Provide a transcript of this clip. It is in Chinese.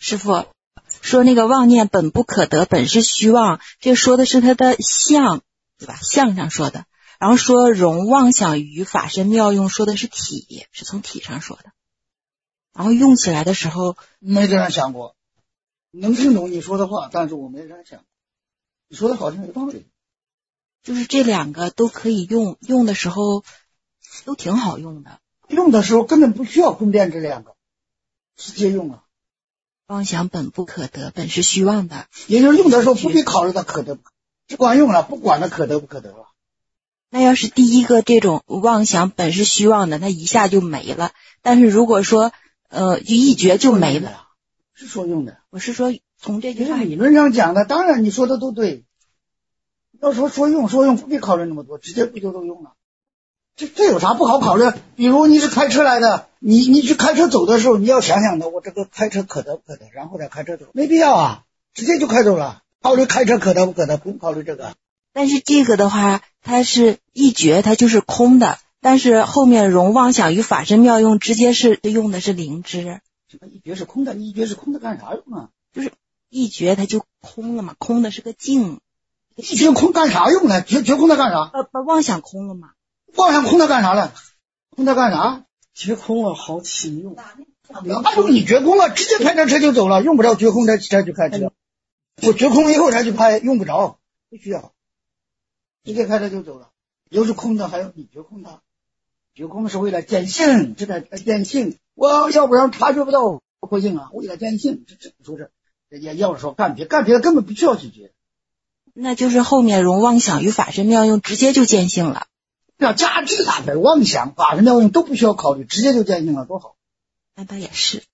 师父说那个妄念本不可得，本是虚妄，这说的是他的相，对吧？相上说的。然后说容妄想于法身妙用，说的是体，是从体上说的。然后用起来的时候， 没这样想过，能听懂你说的话，但是我没这样想过。你说的好像有道理。 就是这两个都可以用，用的时候都挺好用的。 用的时候根本不需要分辨这两个，直接用了。 妄想本不可得，本是虚妄的， 也就是用的时候不必考虑它可得不可得，只管用了，不管它可得不可得了。 那要是第一个这种妄想本是虚妄的，那一下就没了。但是如果说一觉就没了， 是说用的。 我是说从这句话理论上讲的，当然你说的都对。要说用不必考虑那么多，直接不就都用了。这有啥不好考虑？比如你是开车来的，你去开车走的时候，你要想想的，我这个开车可得不可得，然后再开车走，没必要啊，直接就开走了。考虑开车可得不可得，不用考虑这个。 但是这个的话，它是一觉，它就是空的，但是后面容妄想于法身妙用，直接是用的是灵知。 什么一觉是空的？一觉是空的干啥用啊？ 就是一觉它就空了嘛，空的是个静。 一觉空干啥用呢？觉空的干啥？ 把妄想空了嘛。 妄想空的干啥了？空的干啥？ 觉空了好启用。 哪有你觉空了，直接开着车就走了，用不着觉空再去开车。我觉空以后才去拍，用不着，不需要，直接开车就走了。又是空的，还有你觉空的，觉空是为了见性，这个见性，我要不然察觉不到不性啊，为了见性，这说是也要说干别的根本不需要去觉。 那就是后面容妄想与法身妙用，直接就见性了。 要加智大的妄想、法身妙用都不需要考虑，直接就见性了，多好。 那倒也是。